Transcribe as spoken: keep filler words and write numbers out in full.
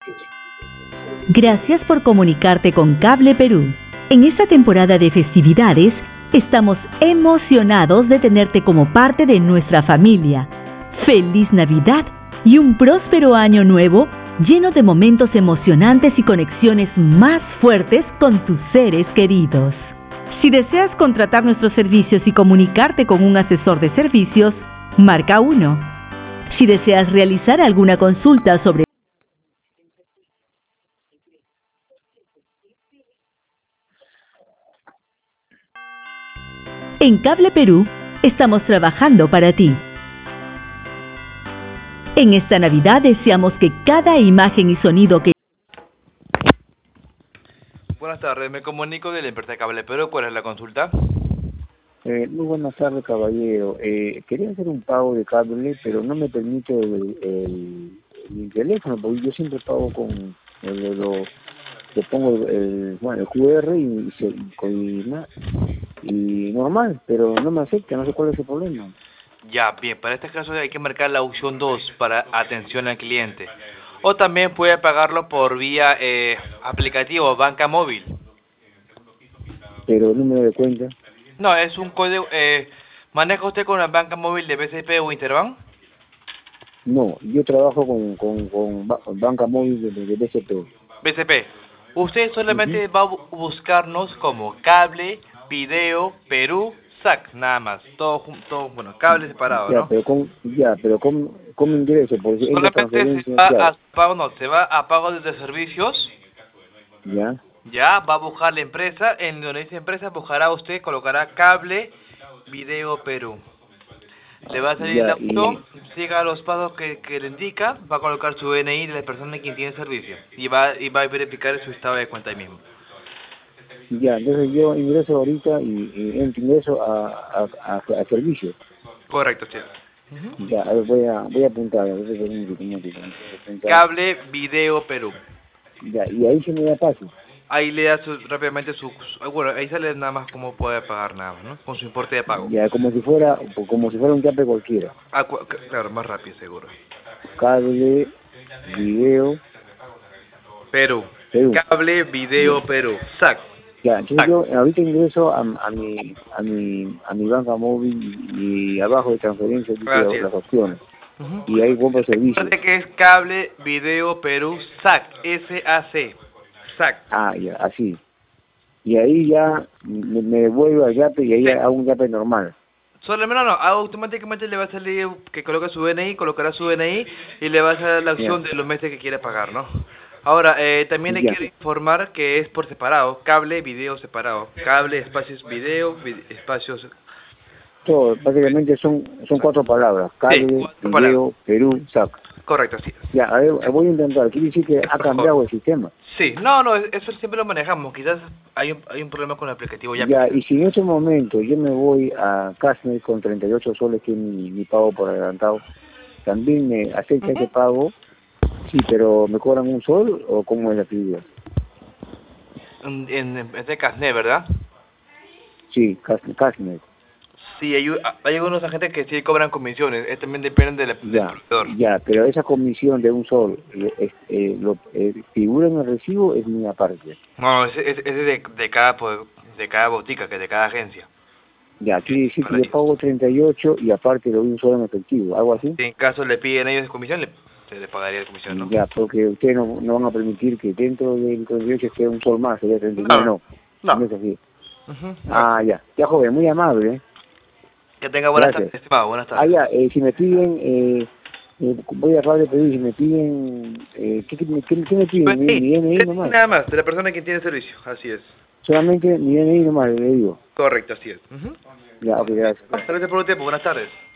Gracias por comunicarte con Cable Perú. En esta temporada de festividades, estamos emocionados de tenerte como parte de nuestra familia. ¡Feliz Navidad y un próspero año nuevo lleno de momentos emocionantes y conexiones más fuertes con tus seres queridos! Si deseas contratar nuestros servicios y comunicarte con un asesor de servicios, marca uno. Si deseas realizar alguna consulta sobre En Cable Perú, estamos trabajando para ti. En esta Navidad deseamos que cada imagen y sonido que... Buenas tardes, me comunico de la empresa Cable Perú. ¿Cuál es la consulta? Eh, muy buenas tardes, caballero. Eh, quería hacer un pago de cable, pero no me permite el, el, el teléfono, porque yo siempre pago con el, lo, le pongo el, el, bueno, el Q R y, y, se, y, na- y normal, pero no me acepta, no sé cuál es el problema. Ya, bien, para este caso hay que marcar la opción dos para atención al cliente. O también puede pagarlo por vía eh, aplicativo, banca móvil. Pero el número de cuenta, No, es un código... Eh, ¿Maneja usted con la banca móvil de B C P o Interbank? no, yo trabajo con, con, con ba- banca móvil de, de B C P. B C P. Usted solamente Ujú. va a bu- buscarnos como Cable, Video, Perú, S A C, nada más. Todo junto, bueno, cable separado, Ya, ¿no? pero con, ya, pero con, ¿cómo ingreso? Porque entra Solamente se transferencia, va ¿qué a hago? pago, no, se va a pago de servicios. Ya, Ya va a buscar la empresa, en donde dice empresa buscará usted, colocará Cable, Video, Perú. Le va a salir la ya, y, opción, siga los pasos que, que le indica, va a colocar su D N I de la persona quien tiene servicio y va, y va a verificar su estado de cuenta ahí mismo. ya, entonces yo ingreso ahorita y, y entro- ingreso a, a, a, a servicio. Correcto, sí. Ya, a ver, voy a, voy a apuntar, a ver, un momentito, un momentito, voy a apuntar. Cable, Video, Perú. Ya, y ahí se me da paso. Ahí le da su, rápidamente su, su- bueno, ahí sale nada más cómo puede pagar nada más, ¿no? Con su importe de pago. Ya, como si fuera, como si fuera un yape cualquiera. Ah, cu- claro, más rápido seguro. Cable, video, Perú. Perú. Cable, Ya, Video, Perú. S A C. ya, entonces S A C. yo ahorita ingreso a, a mi, a mi, a mi banca móvil y, y abajo de transferencia dice Así es. las opciones. Ujú. Y ahí compro servicios. Recuerde que es Cable, Video, Perú, S A C. S A C. S A C. Ah, ya, así. Y ahí ya me, me devuelvo al yape y ahí Sí. hago un yape normal. Solamente no, no, automáticamente le va a salir que coloque su D N I, colocará su D N I y le va a salir la opción Ya, de los meses que quiere pagar, ¿no? Ahora, eh, también le ya. quiero informar que es por separado, cable, video separado, cable, espacios, video, vi- espacios... Todo, básicamente son, son cuatro palabras. Sí, Cable, cuatro palabras. video, Perú, S A C. Correcto, así es. Ya, a ver, voy a intentar. Quiere decir que Es ha mejor. cambiado el sistema. Sí, no, no, eso siempre lo manejamos, quizás hay un, hay un problema con el aplicativo ya. Ya, y si en este momento yo me voy a Casnet con treinta y ocho soles, que es mi, mi pago por adelantado, ¿también me acepta ese Ujú. pago? Sí, pero ¿me cobran un sol o cómo es la actividad? En, en, en este Casnet, ¿verdad? Sí, Cas- Casnet. Sí, hay, u- hay algunos agentes que sí cobran comisiones, eh, también depende del, del Ya, proveedor. ya, pero esa comisión de un sol, eh, es- eh, lo, eh, ¿figura en el recibo? Es mi aparte. No, ese ese ese de, de cada po- de cada botica, que de cada agencia. Ya, quiere decir que Para yo ellos. pago treinta y ocho y aparte le doy un sol en efectivo, ¿algo así? Si en caso le piden ellos comisión, le, se le pagaría la comisión, ¿no? Ya, porque ustedes no, no van a permitir que dentro del treinta y ocho esté un sol más, sería treinta y nueve, No, no, no no. es así. Ujú. Ah, ya, ya joven, muy amable, ¿eh? Que tenga buenas Gracias. tardes, estimado, buenas Ah, tardes. ya, eh, si me piden, eh, eh, voy a Pablo Perú, si me piden, eh, ¿qué, qué, qué- qué me piden? Pues Mi, sí, mi D N I sí, nomás, nada más, de la persona que tiene servicio, así es. solamente mi D N I nomás, le digo. Correcto, así es. Ujú. Ya, ok, gracias. Gracias por el tiempo, buenas tardes.